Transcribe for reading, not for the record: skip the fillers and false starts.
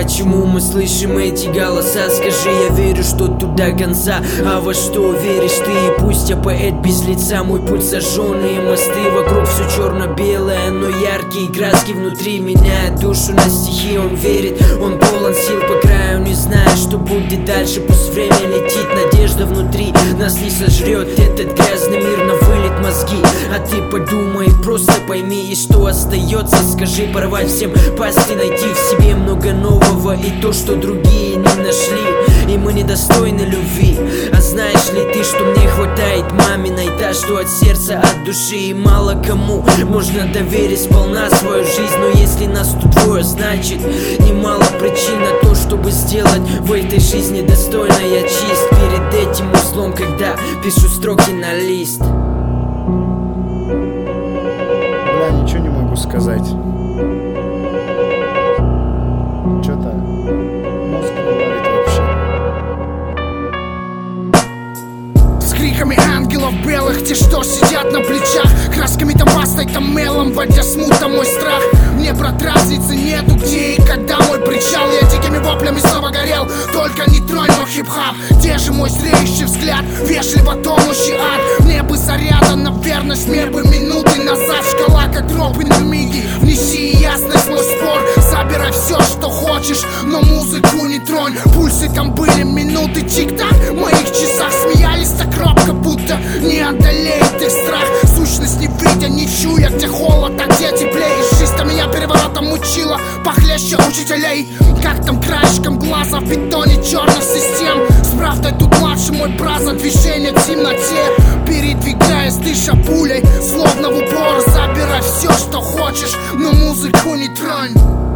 почему мы слышим эти голоса? Скажи, я верю, что тут до конца. А во что веришь ты? И пусть я поэт без лица, мой путь сожженные мосты. Вокруг все черно-белое, но яркие краски внутри меняют душу на стихи. Он верит, он полон сил по краю, не зная, что будет дальше. Пусть время летит, надежда внутри нас не сожрет этот грязный мир на вылет мозги. А ты подумай, просто пойми, и что остается, скажи. Порвать всем пасти, найти в себе много нового и то, что другие не нашли. И мы недостойны любви. А знаешь ли ты, что мне хватает маминой, та, что от сердца, от души. И мало кому можно доверить сполна свою жизнь. Но если нас тут двое, значит немало причин на то, чтобы сделать в этой жизни достойно. Я чист перед этим узлом, когда пишу строки на лист. Бля, ничего не могу сказать. Чё-то мозг не варит вообще. С криками ангелов белых, те, что сидят на плечах, красками там пастой, там мелом, водя смута мой страх. Мне, брат, разницы нету, где и когда мой причал. Я дикими воплями снова горел, только не тронь мой хип-хап. Где же мой зреющий взгляд, вежливо тонущий ад? Мне бы заряда на верность, мир бы минуты назад. Шкала как дробь на миги, внеси ясность в мой спор. Забирай все, что хочешь, но музыку не тронь. Пульсы там были, минуты тик-так, в моих часах смеялись так робко, будто не одолеет их страх. Сущность не видя, не чуя, где холод, а где теплее. Жизнь-то меня переворотом мучила, похлеще учителей. Как там краешком глаза в бетоне черных систем. С правдой тут младший мой брат, за движение в темноте. Передвигаясь, дыша пулей, словно в упор. Забирай все, что хочешь, но музыку не тронь.